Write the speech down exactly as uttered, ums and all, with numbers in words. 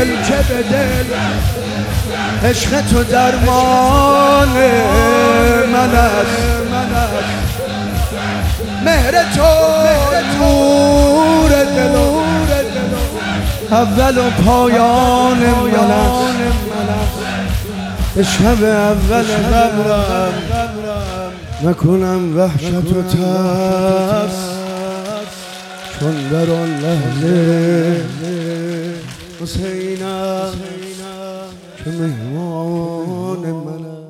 دل که به دل عشق تو درمان من است مهر تو نور دل اول و پایان من است شب اول قبرم نکنم وحشت و ترس چون در آن لحظه حسینم که مهمان من است.